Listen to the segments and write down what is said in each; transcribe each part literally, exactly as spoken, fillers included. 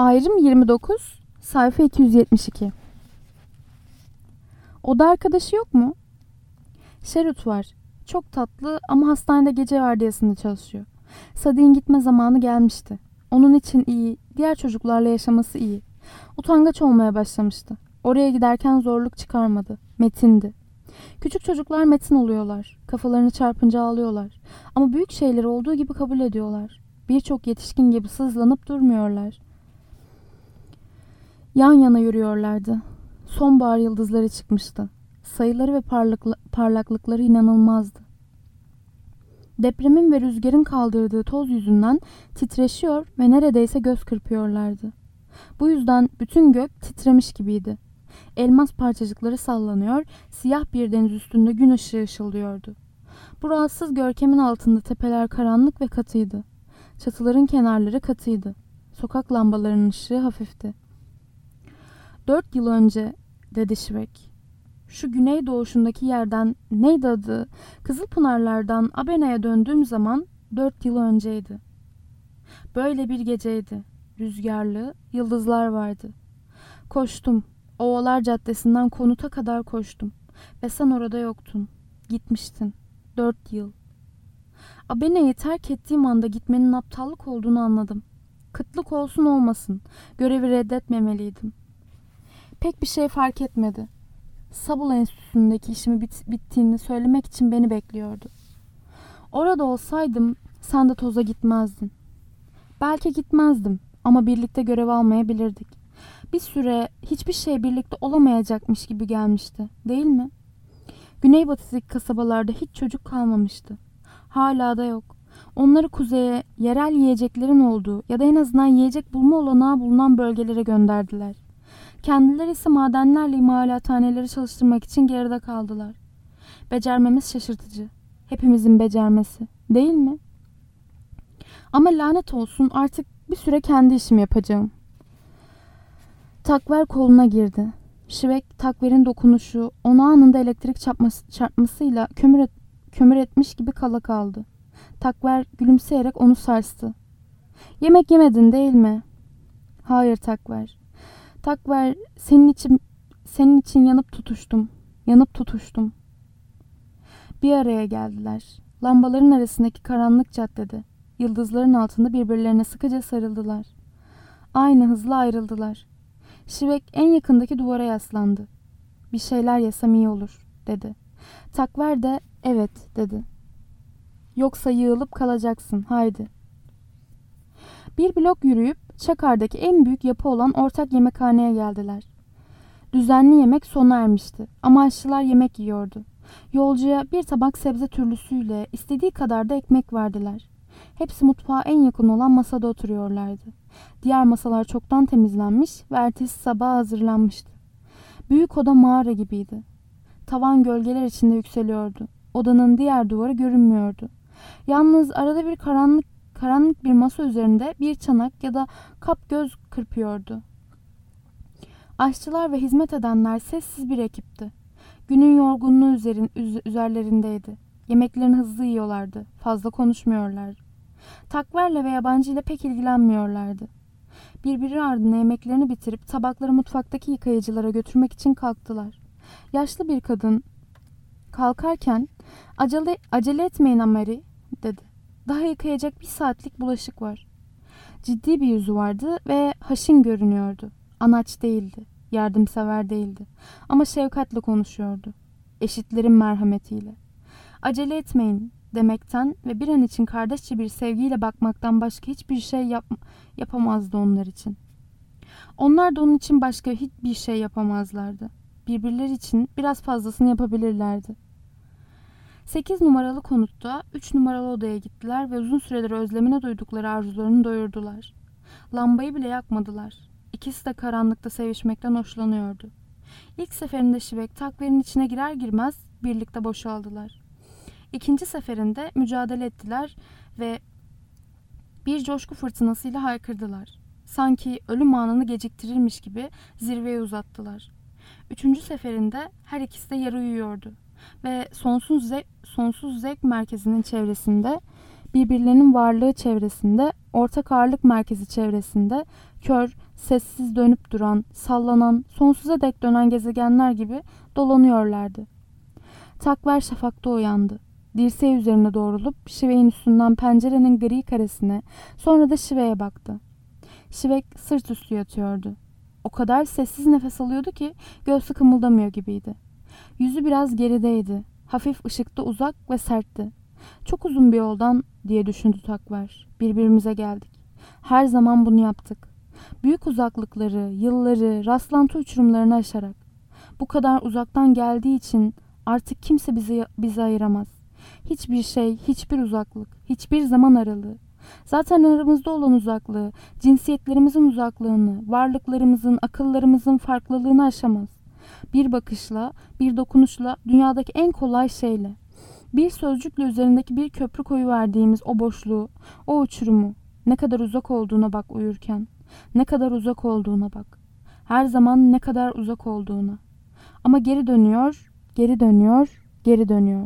Ayrım yirmi dokuz, sayfa iki yüz yetmiş iki. Oda arkadaşı yok mu? Şerut var. Çok tatlı ama hastanede gece vardiyasında çalışıyor. Sadik'in gitme zamanı gelmişti. Onun için iyi, diğer çocuklarla yaşaması iyi. Utangaç olmaya başlamıştı. Oraya giderken zorluk çıkarmadı. Metindi. Küçük çocuklar metin oluyorlar. Kafalarını çarpınca ağlıyorlar. Ama büyük şeyleri olduğu gibi kabul ediyorlar. Birçok yetişkin gibi sızlanıp durmuyorlar. Yan yana yürüyorlardı. Sonbahar yıldızları çıkmıştı. Sayıları ve parlaklı, parlaklıkları inanılmazdı. Depremin ve rüzgarın kaldırdığı toz yüzünden titreşiyor ve neredeyse göz kırpıyorlardı. Bu yüzden bütün gök titremiş gibiydi. Elmas parçacıkları sallanıyor, siyah bir deniz üstünde gün ışığı ışıldıyordu. Bu rahatsız görkemin altında tepeler karanlık ve katıydı. Çatıların kenarları katıydı. Sokak lambalarının ışığı hafifti. Dört yıl önce, dedi Şivek. Şu güney doğuşundaki yerden, neydi adı, Kızılpınarlardan Abena'ya döndüğüm zaman dört yıl önceydi. Böyle bir geceydi. Rüzgarlı, yıldızlar vardı. Koştum. Ovalar Caddesi'nden Konut'a kadar koştum. Ve sen orada yoktun. Gitmiştin. Dört yıl. Abena'yı terk ettiğim anda gitmenin aptallık olduğunu anladım. Kıtlık olsun olmasın. Görevi reddetmemeliydim. Pek bir şey fark etmedi. Sabul Enstitüsü'ndeki işimi bit- bittiğini söylemek için beni bekliyordu. Orada olsaydım sen de toza gitmezdin. Belki gitmezdim ama birlikte görev almayabilirdik. Bir süre hiçbir şey birlikte olamayacakmış gibi gelmişti, değil mi? Güneybatıdaki kasabalarda hiç çocuk kalmamıştı. Hala da yok. Onları kuzeye, yerel yiyeceklerin olduğu ya da en azından yiyecek bulma olanağı bulunan bölgelere gönderdiler. Kendileri ise madenlerle imalathaneleri çalıştırmak için geride kaldılar. Becermemiz şaşırtıcı. Hepimizin becermesi, değil mi? Ama lanet olsun artık bir süre kendi işimi yapacağım. Takver koluna girdi. Şivek takverin dokunuşu onu anında elektrik çarpması, çarpmasıyla kömür, et, kömür etmiş gibi kala kaldı. Takver gülümseyerek onu sarstı. Yemek yemedin değil mi? Hayır Takver. Takver senin için senin için yanıp tutuştum. Yanıp tutuştum. Bir araya geldiler. Lambaların arasındaki karanlık caddede. Yıldızların altında birbirlerine sıkıca sarıldılar. Aynı hızla ayrıldılar. Şivek en yakındaki duvara yaslandı. Bir şeyler yesem iyi olur, dedi. Takver de evet, dedi. Yoksa yığılıp kalacaksın, haydi. Bir blok yürüyüp Çakar'daki en büyük yapı olan ortak yemekhaneye geldiler. Düzenli yemek sona ermişti ama aşçılar yemek yiyordu. Yolcuya bir tabak sebze türlüsüyle istediği kadar da ekmek verdiler. Hepsi mutfağa en yakın olan masada oturuyorlardı. Diğer masalar çoktan temizlenmiş ve ertesi sabaha hazırlanmıştı. Büyük oda mağara gibiydi. Tavan gölgeler içinde yükseliyordu. Odanın diğer duvarı görünmüyordu. Yalnız arada bir karanlık karanlık bir masa üzerinde bir çanak ya da kap göz kırpıyordu. Aşçılar ve hizmet edenler sessiz bir ekipti. Günün yorgunluğu üzerin, üz, üzerlerindeydi. Yemeklerini hızlı yiyorlardı. Fazla konuşmuyorlar. Takverle ve yabancıyla pek ilgilenmiyorlardı. Birbiri ardına yemeklerini bitirip tabakları mutfaktaki yıkayıcılara götürmek için kalktılar. Yaşlı bir kadın kalkarken acele, acele etmeyin Amari, dedi. Daha yıkayacak bir saatlik bulaşık var. Ciddi bir yüzü vardı ve haşin görünüyordu. Anaç değildi, yardımsever değildi ama şefkatle konuşuyordu. Eşitlerin merhametiyle. Acele etmeyin demekten ve bir an için kardeşçe bir sevgiyle bakmaktan başka hiçbir şey yap yapamazdı onlar için. Onlar da onun için başka hiçbir şey yapamazlardı. Birbirleri için biraz fazlasını yapabilirlerdi. Sekiz numaralı konutta üç numaralı odaya gittiler ve uzun süredir özlemine duydukları arzularını doyurdular. Lambayı bile yakmadılar. İkisi de karanlıkta sevişmekten hoşlanıyordu. İlk seferinde Şivek takverin içine girer girmez birlikte boşaldılar. İkinci seferinde mücadele ettiler ve bir coşku fırtınasıyla haykırdılar. Sanki ölüm anını geciktirirmiş gibi zirveye uzattılar. Üçüncü seferinde her ikisi de yarı uyuyordu ve sonsuz, ze- sonsuz zevk merkezinin çevresinde birbirlerinin varlığı çevresinde, ortak ağırlık merkezi çevresinde, kör, sessiz dönüp duran, sallanan, sonsuza dek dönen gezegenler gibi dolanıyorlardı. Takver şafakta uyandı. Dirseği üzerine doğrulup Şivek'in üstünden pencerenin gri karesine, sonra da Şivek'e baktı. Şivek sırt üstü yatıyordu. O kadar sessiz nefes alıyordu ki göğsü kımıldamıyor gibiydi. Yüzü biraz gerideydi. Hafif ışıkta, uzak ve sertti. Çok uzun bir yoldan diye düşündü Takver. Birbirimize geldik. Her zaman bunu yaptık. Büyük uzaklıkları, yılları, rastlantı uçurumlarını aşarak. Bu kadar uzaktan geldiği için artık kimse bizi, bizi ayıramaz. Hiçbir şey, hiçbir uzaklık, hiçbir zaman aralığı. Zaten aramızda olan uzaklığı, cinsiyetlerimizin uzaklığını, varlıklarımızın, akıllarımızın farklılığını aşamaz. Bir bakışla, bir dokunuşla, dünyadaki en kolay şeyle. Bir sözcükle üzerindeki bir köprü koyuverdiğimiz o boşluğu, o uçurumu, ne kadar uzak olduğuna bak uyurken. Ne kadar uzak olduğuna bak. Her zaman ne kadar uzak olduğuna. Ama geri dönüyor, geri dönüyor, geri dönüyor.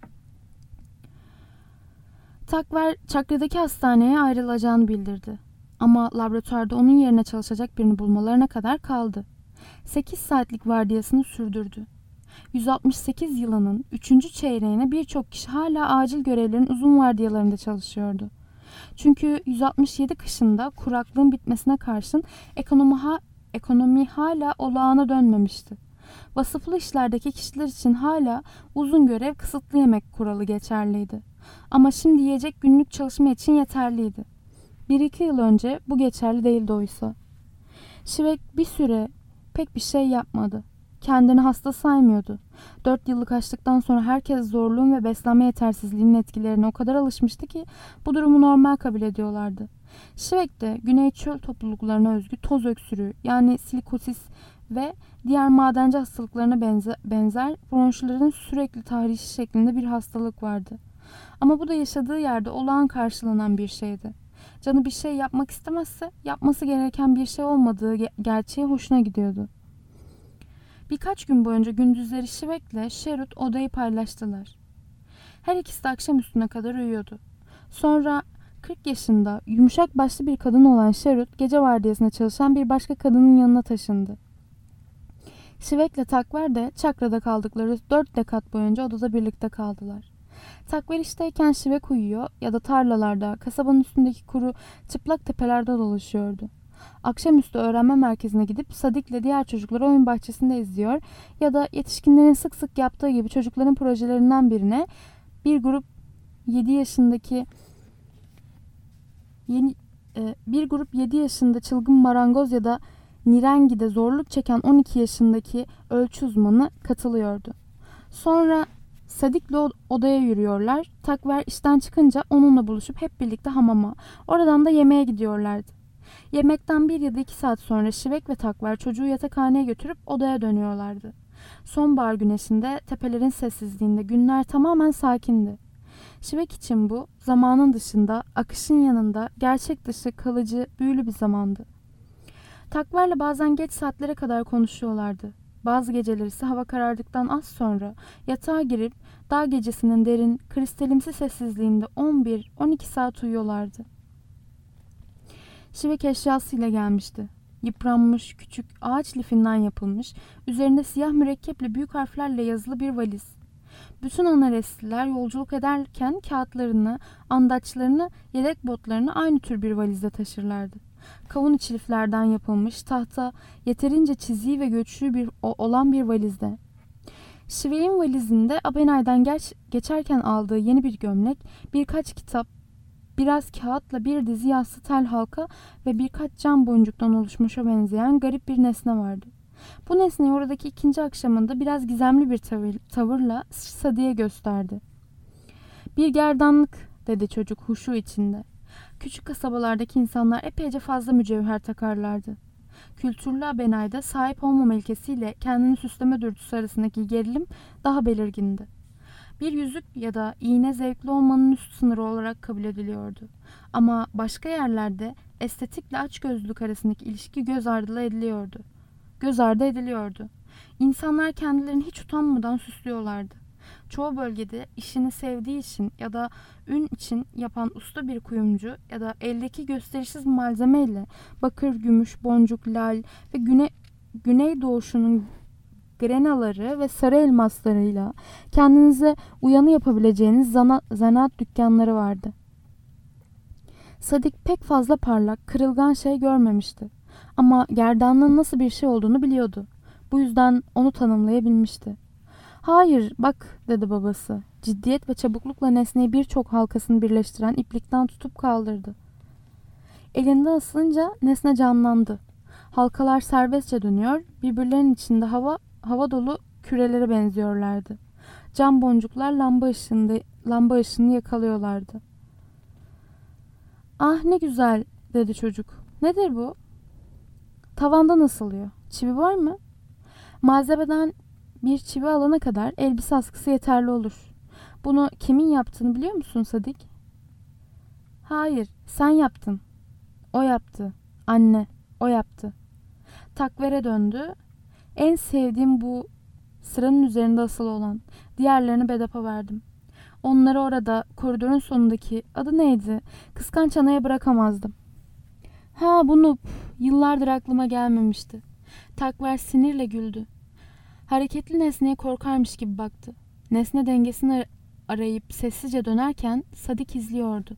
Takver çakradaki hastaneye ayrılacağını bildirdi. Ama laboratuvarda onun yerine çalışacak birini bulmalarına kadar kaldı. sekiz saatlik vardiyasını sürdürdü. yüz altmış sekiz yılının üçüncü çeyreğine birçok kişi hala acil görevlerin uzun vardiyalarında çalışıyordu. Çünkü yüz altmış yedi kışında kuraklığın bitmesine karşın ekonomi, ha, ekonomi hala olağana dönmemişti. Vasıflı işlerdeki kişiler için hala uzun görev, kısıtlı yemek kuralı geçerliydi. Ama şimdi yiyecek günlük çalışma için yeterliydi. Bir iki yıl önce bu geçerli değildi oysa. Şivek bir süre pek bir şey yapmadı. Kendini hasta saymıyordu. Dört yıllık açlıktan sonra herkes zorluğun ve beslenme yetersizliğinin etkilerine o kadar alışmıştı ki bu durumu normal kabul ediyorlardı. Şivek de güney çöl topluluklarına özgü toz öksürüğü yani silikosis ve diğer madenci hastalıklarına benzer, benzer bronşların sürekli tahrişi şeklinde bir hastalık vardı. Ama bu da yaşadığı yerde olağan karşılanan bir şeydi. Canı bir şey yapmak istemezse yapması gereken bir şey olmadığı gerçeği hoşuna gidiyordu. Birkaç gün boyunca gündüzleri Şivek'le Şerut odayı paylaştılar. Her ikisi de akşamüstüne kadar uyuyordu. Sonra kırk yaşında yumuşak başlı bir kadın olan Şerut gece vardiyasında çalışan bir başka kadının yanına taşındı. Şivek'le Takver de çakrada kaldıkları dört dekat boyunca odada birlikte kaldılar. Takver işteyken Şivek uyuyor ya da tarlalarda, kasabanın üstündeki kuru, çıplak tepelerde dolaşıyordu. Akşamüstü öğrenme merkezine gidip Sadik'le diğer çocukları oyun bahçesinde izliyor ya da yetişkinlerin sık sık yaptığı gibi çocukların projelerinden birine bir grup yedi yaşındaki yeni, e, bir grup yedi yaşında çılgın marangoz ya da Nirengi'de zorluk çeken on iki yaşındaki ölçü uzmanı katılıyordu. Sonra Sadik'le odaya yürüyorlar. Takver işten çıkınca onunla buluşup hep birlikte hamama, oradan da yemeğe gidiyorlardı. Yemekten bir ya da iki saat sonra Şivek ve Takver çocuğu yatakhaneye götürüp odaya dönüyorlardı. Sonbahar güneşinde, tepelerin sessizliğinde günler tamamen sakindi. Şivek için bu, zamanın dışında, akışın yanında, gerçek dışı, kalıcı, büyülü bir zamandı. Takver'le bazen geç saatlere kadar konuşuyorlardı. Bazı geceler ise hava karardıktan az sonra yatağa girip dağ gecesinin derin, kristalimsi sessizliğinde on bir on iki saat uyuyorlardı. Şivek eşyasıyla gelmişti. Yıpranmış, küçük, ağaç lifinden yapılmış, üzerinde siyah mürekkeple büyük harflerle yazılı bir valiz. Bütün Anarestliler yolculuk ederken kağıtlarını, andaçlarını, yedek botlarını aynı tür bir valizde taşırlardı. Kavun içi liflerden yapılmış, tahta, yeterince çiziği ve göçlü bir, olan bir valizde. Şivek'in valizinde Abenay'dan geç, geçerken aldığı yeni bir gömlek, birkaç kitap, biraz kağıtla bir dizi yassı tel halka ve birkaç cam boncuktan oluşmuşa benzeyen garip bir nesne vardı. Bu nesneyi oradaki ikinci akşamında biraz gizemli bir tavır, tavırla Sadi'ye gösterdi. "Bir gerdanlık," dedi çocuk huşu içinde. Küçük kasabalardaki insanlar epeyce fazla mücevher takarlardı. Kültürlü Abenay'da sahip olmama ilkesiyle kendini süsleme dürtüsü arasındaki gerilim daha belirgindi. Bir yüzük ya da iğne zevkli olmanın üst sınırı olarak kabul ediliyordu. Ama başka yerlerde estetikle açgözlülük arasındaki ilişki göz ardı ediliyordu. Göz ardı ediliyordu. İnsanlar kendilerini hiç utanmadan süslüyorlardı. Çoğu bölgede işini sevdiği için ya da ün için yapan usta bir kuyumcu ya da eldeki gösterişsiz malzemeyle bakır, gümüş, boncuk, lal ve güne, güneydoğuşunun grenaları ve sarı elmaslarıyla kendinize uyanı yapabileceğiniz zana, zanaat dükkanları vardı. Sadik pek fazla parlak, kırılgan şey görmemişti. Ama gerdanlığın nasıl bir şey olduğunu biliyordu. Bu yüzden onu tanımlayabilmişti. Hayır, bak dedi babası. Ciddiyet ve çabuklukla nesneyi birçok halkasını birleştiren iplikten tutup kaldırdı. Elinde asılınca nesne canlandı. Halkalar serbestçe dönüyor, birbirlerinin içinde hava hava dolu kürelere benziyorlardı. Cam boncuklar lamba ışığında, lamba ışığını yakalıyorlardı. Ah ne güzel dedi çocuk. Nedir bu? Tavandan asılıyor. Çivi var mı? Malzemeden bir çivi alana kadar elbise askısı yeterli olur. Bunu kimin yaptığını biliyor musun Sadik? Hayır, sen yaptın. O yaptı. Anne, o yaptı. Takvere döndü. En sevdiğim bu sıranın üzerinde asılı olan. Diğerlerini Bedap'a verdim. Onları orada koridorun sonundaki adı neydi? Kıskanç anaya bırakamazdım. Ha bunu yıllardır aklıma gelmemişti. Takver sinirle güldü. Hareketli nesneye korkarmış gibi baktı. Nesne dengesini arayıp sessizce dönerken Sadik izliyordu.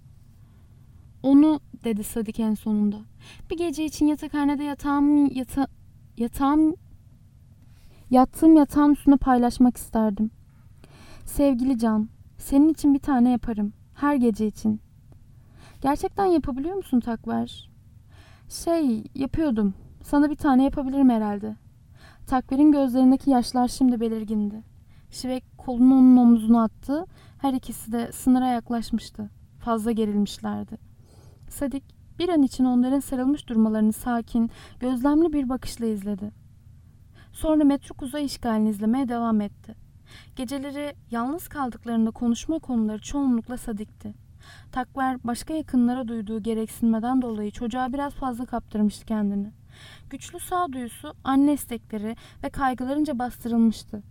Onu dedi Sadik en sonunda. Bir gece için yatakhanede yatağım, yata, yatağım, yattığım yatağın üstüne paylaşmak isterdim. Sevgili Can, senin için bir tane yaparım. Her gece için. Gerçekten yapabiliyor musun Takver? Şey, yapıyordum. Sana bir tane yapabilirim herhalde. Takver'in gözlerindeki yaşlar şimdi belirgindi. Şivek kolunu onun omzuna attı. Her ikisi de sınıra yaklaşmıştı. Fazla gerilmişlerdi. Sadik bir an için onların sarılmış durmalarını sakin, gözlemli bir bakışla izledi. Sonra metruk uzay işgalini izlemeye devam etti. Geceleri yalnız kaldıklarında konuşma konuları çoğunlukla Sadik'ti. Takver başka yakınlara duyduğu gereksinmeden dolayı çocuğa biraz fazla kaptırmıştı kendini. Güçlü sağduyusu anne istekleri ve kaygılarınca bastırılmıştı.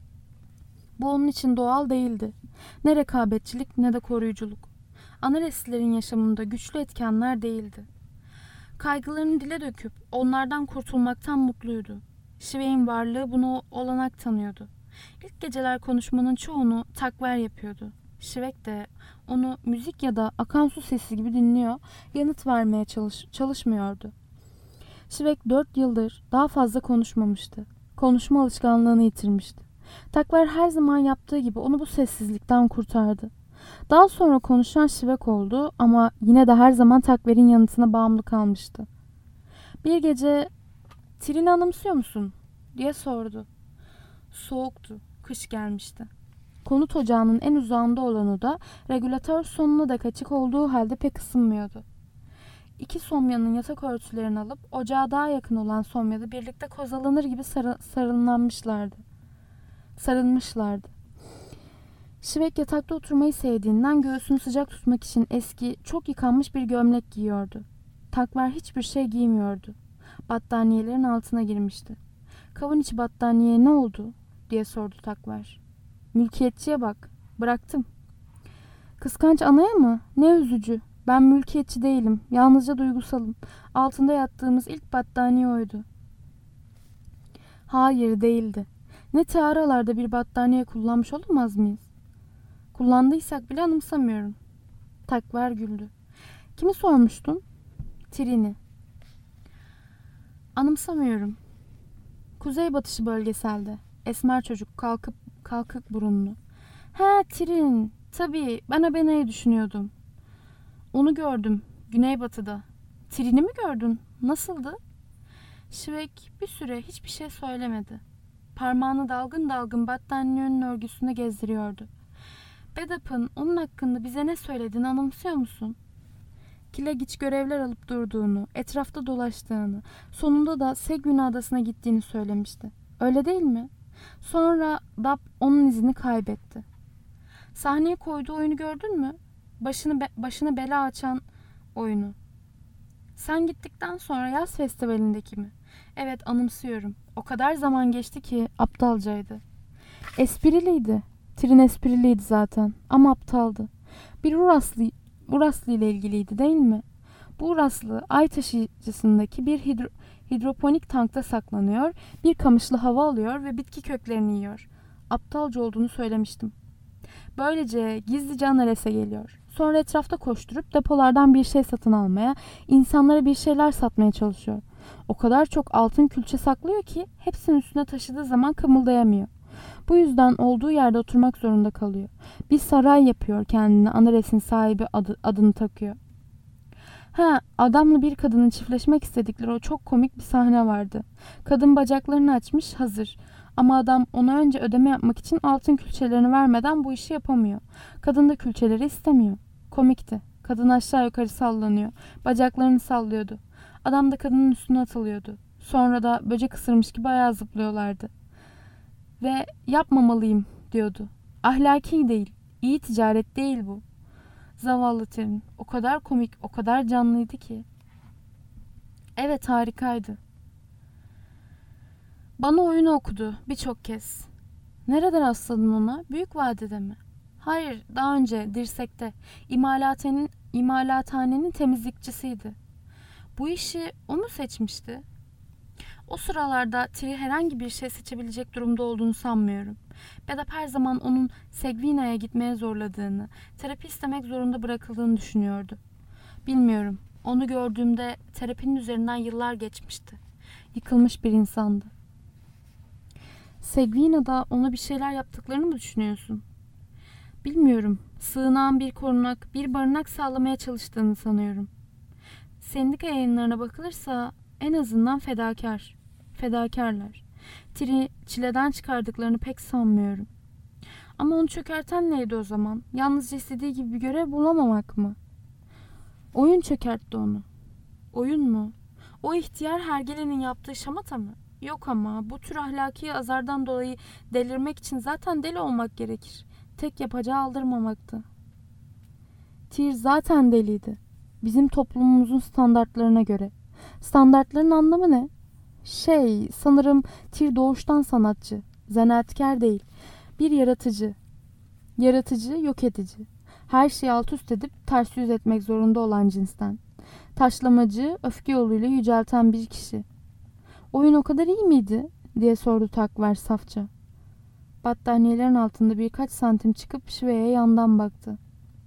Bu onun için doğal değildi. Ne rekabetçilik ne de koruyuculuk. Anareslilerin yaşamında güçlü etkenler değildi. Kaygılarını dile döküp onlardan kurtulmaktan mutluydu. Şivek'in varlığı bunu olanak tanıyordu. İlk geceler konuşmanın çoğunu Takver yapıyordu. Şivek de onu müzik ya da akan su sesi gibi dinliyor, yanıt vermeye çalış çalışmıyordu. Şivek dört yıldır daha fazla konuşmamıştı. Konuşma alışkanlığını yitirmişti. Takver her zaman yaptığı gibi onu bu sessizlikten kurtardı. Daha sonra konuşan Şivek oldu ama yine de her zaman Takver'in yanıtına bağımlı kalmıştı. Bir gece "Trin'i anımsıyor musun?" diye sordu. Soğuktu, kış gelmişti. Konut ocağının en uzağında olan oda regülatör sonuna dek açık olduğu halde pek ısınmıyordu. İki somyanın yatak örtülerini alıp ocağa daha yakın olan somyada birlikte kozalanır gibi sarı, sarılanmışlardı. Sarılmışlardı. Şivek yatakta oturmayı sevdiğinden göğsünü sıcak tutmak için eski, çok yıkanmış bir gömlek giyiyordu. Takver hiçbir şey giymiyordu. Battaniyelerin altına girmişti. "Kavun içi battaniyeye ne oldu?" diye sordu Takver. "Mülkiyetçiye bak. Bıraktım." "Kıskanç anaya mı? Ne üzücü. Ben mülkiyetçi değilim. Yalnızca duygusalım. Altında yattığımız ilk battaniye oydu." "Hayır değildi. Ne tearalarda bir battaniye kullanmış olamaz mıyız?" "Kullandıysak bile anımsamıyorum." Takver güldü. "Kimi sormuştun?" "Trin'i." "Anımsamıyorum." "Kuzeybatışı bölgeselde. Esmer çocuk, kalkıp kalkık burunlu." "He, Trin. Tabii, ben Abena'yı düşünüyordum." "Onu gördüm, güneybatıda." "Trin'i mi gördün? Nasıldı?" Şivek bir süre hiçbir şey söylemedi. Parmağını dalgın dalgın battaniyenin örgüsünde gezdiriyordu. "Bedap'ın onun hakkında bize ne söylediğini anımsıyor musun?" Kilegiç görevler alıp durduğunu, etrafta dolaştığını, sonunda da Segwin adasına gittiğini söylemişti. Öyle değil mi? Sonra Dap onun izini kaybetti. Sahneye koyduğu oyunu gördün mü? Başını be- başına bela açan oyunu. Sen gittikten sonra yaz festivalindeki mi? Evet, anımsıyorum. O kadar zaman geçti ki aptalcaydı. Espriliydi. Trin espriliydi zaten ama aptaldı. Bir Uraslı, Uraslı ile ilgiliydi değil mi? Bu Uraslı ay taşıyıcısındaki bir hidro, hidroponik tankta saklanıyor, bir kamışlı hava alıyor ve bitki köklerini yiyor. Aptalca olduğunu söylemiştim. Böylece gizlice Anares'e geliyor. Sonra etrafta koşturup depolardan bir şey satın almaya, insanlara bir şeyler satmaya çalışıyor. O kadar çok altın külçe saklıyor ki hepsinin üstüne taşıdığı zaman kımıldayamıyor. Bu yüzden olduğu yerde oturmak zorunda kalıyor. Bir saray yapıyor kendine, Anares'in sahibi adı, adını takıyor. Ha, adamla bir kadının çiftleşmek istedikleri o çok komik bir sahne vardı. Kadın bacaklarını açmış, hazır. Ama adam ona önce ödeme yapmak için altın külçelerini vermeden bu işi yapamıyor. Kadın da külçeleri istemiyor. Komikti. Kadın aşağı yukarı sallanıyor. Bacaklarını sallıyordu. Adam da kadının üstüne atılıyordu. Sonra da böcek ısırmış gibi ayağa zıplıyorlardı. Ve yapmamalıyım diyordu. Ahlaki değil, iyi ticaret değil bu. Zavallı Trin. O kadar komik, o kadar canlıydı ki. Evet, harikaydı. Bana oyunu okudu birçok kez. Nerede rastladın ona? Büyük vadede mi? Hayır, daha önce Dirsek'te. İmalathanenin, imalathanenin temizlikçisiydi. Bu işi o mu seçmişti? O sıralarda Tiri herhangi bir şey seçebilecek durumda olduğunu sanmıyorum. Bedap her zaman onun Segvina'ya gitmeye zorladığını, terapi istemek zorunda bırakıldığını düşünüyordu. Bilmiyorum, onu gördüğümde terapinin üzerinden yıllar geçmişti. Yıkılmış bir insandı. Segvina'da ona bir şeyler yaptıklarını mı düşünüyorsun? Bilmiyorum, sığınağın bir korunak, bir barınak sağlamaya çalıştığını sanıyorum. Sendika yayınlarına bakılırsa en azından fedakar. Fedakarlar. Tiri çileden çıkardıklarını pek sanmıyorum. Ama onu çökerten neydi o zaman? Yalnızca istediği gibi bir görev bulamamak mı? Oyun çökertti onu. Oyun mu? O ihtiyar hergelenin yaptığı şamata mı? Yok ama bu tür ahlaki azardan dolayı delirmek için zaten deli olmak gerekir. Tek yapacağı aldırmamaktı. Tyr zaten deliydi. Bizim toplumumuzun standartlarına göre. Standartların anlamı ne? Şey, sanırım Tyr doğuştan sanatçı, zanaatkar değil, bir yaratıcı. Yaratıcı, yok edici. Her şeyi alt üst edip ters yüz etmek zorunda olan cinsten. Taşlamacı, öfke yoluyla yücelten bir kişi. Oyun o kadar iyi miydi? Diye sordu Takver safça. Battaniyelerin altında birkaç santim çıkıp Şive'ye yandan baktı.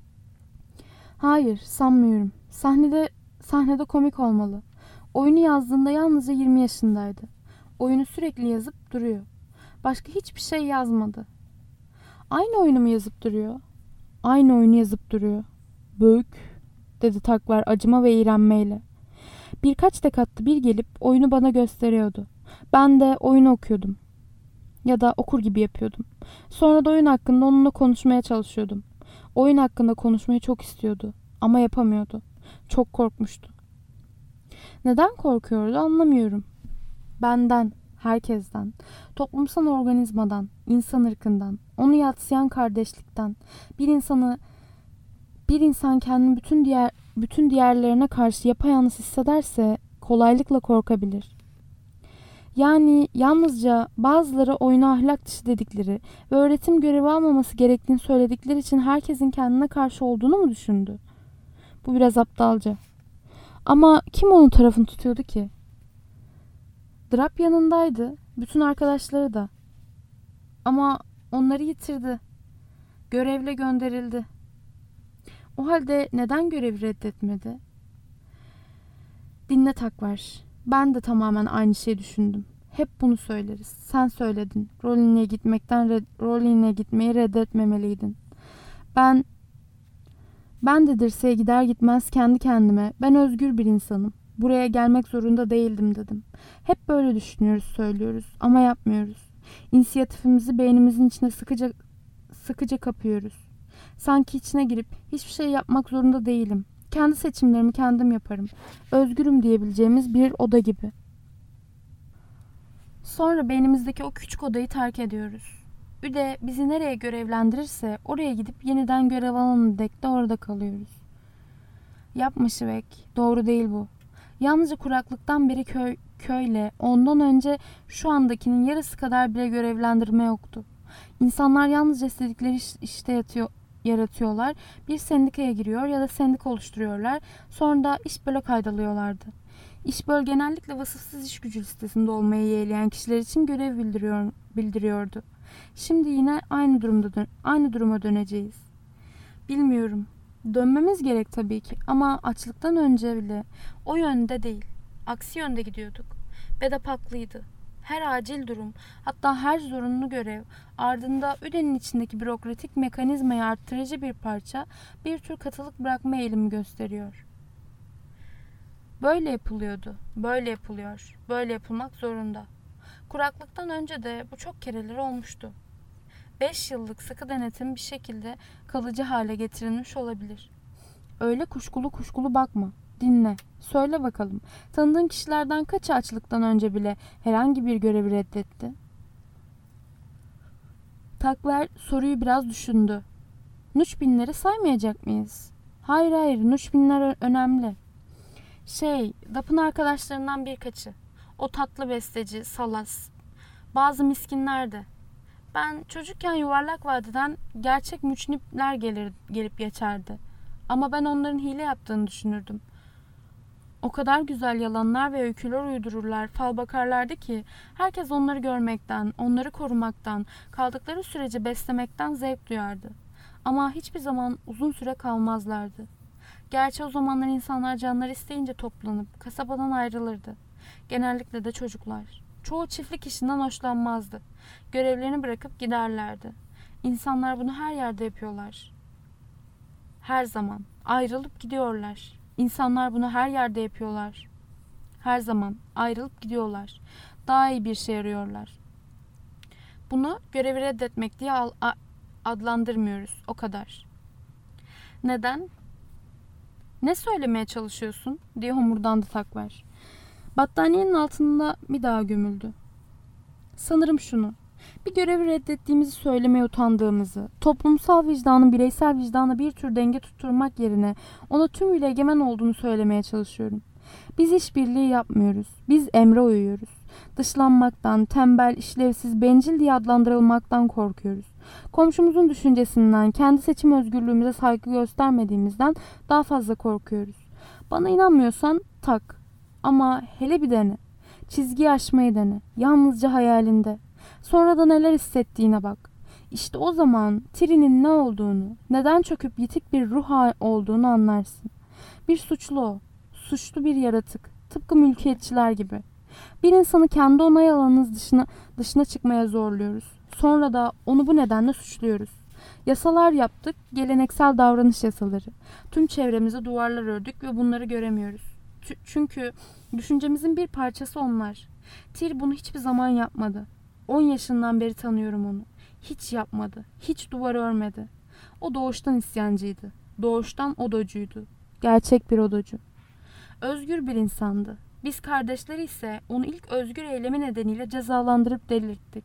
Hayır, sanmıyorum. Sahnede, sahnede komik olmalı. Oyunu yazdığında yalnızca yirmi yaşındaydı. Oyunu sürekli yazıp duruyor. Başka hiçbir şey yazmadı. Aynı oyunu mu yazıp duruyor? Aynı oyunu yazıp duruyor. Bök, dedi Takver acıma ve iğrenmeyle. Birkaç dekatta bir gelip oyunu bana gösteriyordu. Ben de oyunu okuyordum. Ya da okur gibi yapıyordum. Sonra da oyun hakkında onunla konuşmaya çalışıyordum. Oyun hakkında konuşmayı çok istiyordu. Ama yapamıyordu. Çok korkmuştu. Neden korkuyordu anlamıyorum. Benden, herkesten, toplumsal organizmadan, insan ırkından, onu yadsıyan kardeşlikten, bir insanı, bir insan kendini bütün diğer bütün diğerlerine karşı yapayalnız hissederse kolaylıkla korkabilir. Yani yalnızca bazıları oyuna ahlak dışı dedikleri ve öğretim görevi almaması gerektiğini söyledikleri için herkesin kendine karşı olduğunu mu düşündü? Bu biraz aptalca. Ama kim onun tarafını tutuyordu ki? Drap yanındaydı. Bütün arkadaşları da. Ama onları yitirdi. Görevle gönderildi. O halde neden görevi reddetmedi? Dinle Takver. Ben de tamamen aynı şeyi düşündüm. Hep bunu söyleriz. Sen söyledin. Rolin'e gitmekten red- Rolin'e gitmeyi reddetmemeliydin. Ben ben de Dirse'ye gider gitmez kendi kendime ben özgür bir insanım. Buraya gelmek zorunda değildim dedim. Hep böyle düşünüyoruz, söylüyoruz ama yapmıyoruz. İnisiyatifimizi beynimizin içine sıkıca sıkıca kapıyoruz. Sanki içine girip hiçbir şey yapmak zorunda değilim. Kendi seçimlerimi kendim yaparım. Özgürüm diyebileceğimiz bir oda gibi. Sonra beynimizdeki o küçük odayı terk ediyoruz. Üde bizi nereye görevlendirirse oraya gidip yeniden görev alana dek de orada kalıyoruz. Yapma Şivek, doğru değil bu. Yalnızca kuraklıktan beri köy, köyle, ondan önce şu andakinin yarısı kadar bile görevlendirme yoktu. İnsanlar yalnızca istedikleri iş, işte yatıyor, yaratıyorlar. Bir sendikaya giriyor ya da sendika oluşturuyorlar. Sonra da iş böyle kaydalıyorlardı. İşböl genellikle vasıfsız iş gücü listesinde olmayı yeğleyen kişiler için görev bildiriyor, bildiriyordu. Şimdi yine aynı durumda dön- aynı duruma döneceğiz. Bilmiyorum. Dönmemiz gerek tabii ki ama açlıktan önce bile o yönde değil, aksi yönde gidiyorduk. Bedap haklıydı. Her acil durum, hatta her zorunlu görev, ardında üdenin içindeki bürokratik mekanizmayı arttırıcı bir parça, bir tür katılık bırakma eğilimi gösteriyor. Böyle yapılıyordu, böyle yapılıyor, böyle yapılmak zorunda. Kuraklıktan önce de bu çok kereler olmuştu. Beş yıllık sıkı denetim bir şekilde kalıcı hale getirilmiş olabilir. Öyle kuşkulu kuşkulu bakma, dinle, söyle bakalım. Tanıdığın kişilerden kaçı açlıktan önce bile herhangi bir görevi reddetti? Takver soruyu biraz düşündü. Nuçbinleri saymayacak mıyız? Hayır hayır, Nuçbinler önemli. Şey, Dap'ın arkadaşlarından birkaçı. O tatlı besteci, Salas. Bazı miskinler de. Ben çocukken Yuvarlak Vadiden gerçek müçnipler gelir, gelip geçerdi. Ama ben onların hile yaptığını düşünürdüm. O kadar güzel yalanlar ve öyküler uydururlar, fal bakarlardı ki herkes onları görmekten, onları korumaktan, kaldıkları sürece beslemekten zevk duyardı. Ama hiçbir zaman uzun süre kalmazlardı. Gerçi o zamanlar insanlar canları isteyince toplanıp kasabadan ayrılırdı. Genellikle de çocuklar. Çoğu çiftlik işinden hoşlanmazdı. Görevlerini bırakıp giderlerdi. İnsanlar bunu her yerde yapıyorlar. Her zaman. Ayrılıp gidiyorlar. İnsanlar bunu her yerde yapıyorlar. Her zaman. Ayrılıp gidiyorlar. Daha iyi bir şey arıyorlar. Bunu görevi reddetmek diye adlandırmıyoruz. O kadar. Neden? Ne söylemeye çalışıyorsun? Diye homurdandı Takver. Battaniyenin altında bir daha gömüldü. Sanırım şunu. Bir görevi reddettiğimizi söylemeye utandığımızı, toplumsal vicdanın bireysel vicdanla bir tür denge tutturmak yerine ona tümüyle egemen olduğunu söylemeye çalışıyorum. Biz işbirliği yapmıyoruz. Biz emre uyuyoruz. Dışlanmaktan, tembel, işlevsiz, bencil diye adlandırılmaktan korkuyoruz. Komşumuzun düşüncesinden, kendi seçim özgürlüğümüze saygı göstermediğimizden daha fazla korkuyoruz. Bana inanmıyorsan tak. Ama hele bir dene. Çizgiyi aşmayı dene. Yalnızca hayalinde. Sonra da neler hissettiğine bak. İşte o zaman Tiri'nin ne olduğunu, neden çöküp yitik bir ruh olduğunu anlarsın. Bir suçlu o. Suçlu bir yaratık. Tıpkı mülkiyetçiler gibi. Bir insanı kendi onay alanınız dışına, dışına çıkmaya zorluyoruz. Sonra da onu bu nedenle suçluyoruz. Yasalar yaptık, geleneksel davranış yasaları. Tüm çevremize duvarlar ördük ve bunları göremiyoruz. Çünkü düşüncemizin bir parçası onlar. Tir bunu hiçbir zaman yapmadı. On yaşından beri tanıyorum onu. Hiç yapmadı. Hiç duvar örmedi. O doğuştan isyancıydı. Doğuştan odocuydu. Gerçek bir odocu. Özgür bir insandı. Biz kardeşleri ise onu ilk özgür eylemi nedeniyle cezalandırıp delirttik.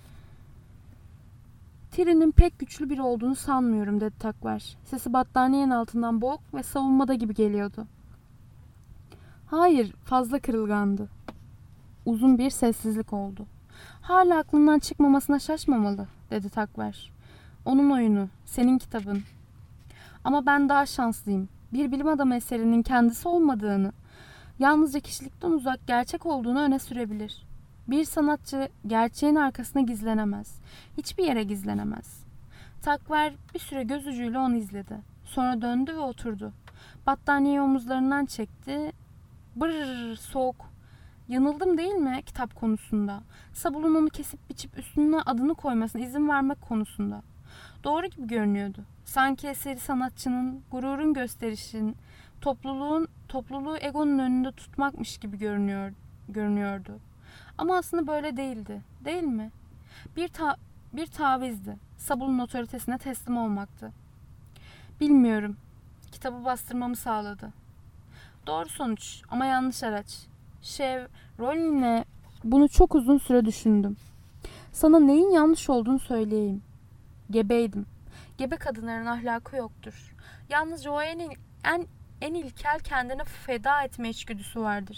Tiri'nin pek güçlü biri olduğunu sanmıyorum dedi Takver. Sesi battaniyenin altından boğuk ve savunmada gibi geliyordu. Hayır, fazla kırılgandı. Uzun bir sessizlik oldu. Hala aklından çıkmamasına şaşmamalı, dedi Takver. Onun oyunu, senin kitabın. Ama ben daha şanslıyım. Bir bilim adamı eserinin kendisi olmadığını, yalnızca kişilikten uzak gerçek olduğunu öne sürebilir. Bir sanatçı gerçeğin arkasına gizlenemez. Hiçbir yere gizlenemez. Takver bir süre göz ucuyla onu izledi. Sonra döndü ve oturdu. Battaniyeyi omuzlarından çekti. Brrr, soğuk. Yanıldım değil mi kitap konusunda? Sabul'un onu kesip biçip üstüne adını koymasına izin vermek konusunda. Doğru gibi görünüyordu. Sanki eseri sanatçının, gururun gösterişin, topluluğun, topluluğu egonun önünde tutmakmış gibi görünüyor, görünüyordu. Ama aslında böyle değildi, değil mi? Bir ta, bir tavizdi. Sabul'un otoritesine teslim olmaktı. Bilmiyorum. Kitabı bastırmamı sağladı. Doğru sonuç ama yanlış araç. Şev, Rolling'le bunu çok uzun süre düşündüm. Sana neyin yanlış olduğunu söyleyeyim. Gebeydim. Gebe kadınların ahlakı yoktur. Yalnızca o en, en, en ilkel kendini feda etme içgüdüsü vardır.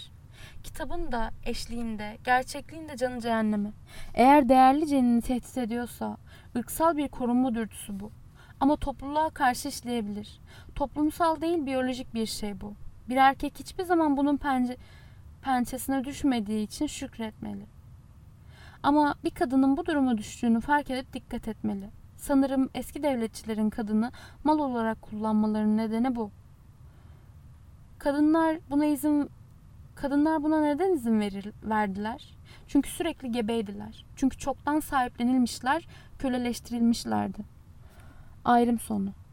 Kitabın da eşliğinde, gerçekliğinde canı cehennemi. Eğer değerli cenini tehdit ediyorsa, ırksal bir korunma dürtüsü bu. Ama topluluğa karşı işleyebilir. Toplumsal değil, biyolojik bir şey bu. Bir erkek hiçbir zaman bunun pence, pençesine düşmediği için şükretmeli. Ama bir kadının bu duruma düştüğünü fark edip dikkat etmeli. Sanırım eski devletçilerin kadını mal olarak kullanmalarının nedeni bu. Kadınlar buna izin kadınlar buna neden izin verir, verdiler? Çünkü sürekli gebeydiler. Çünkü çoktan sahiplenilmişler, köleleştirilmişlerdi. Ayrım sonu.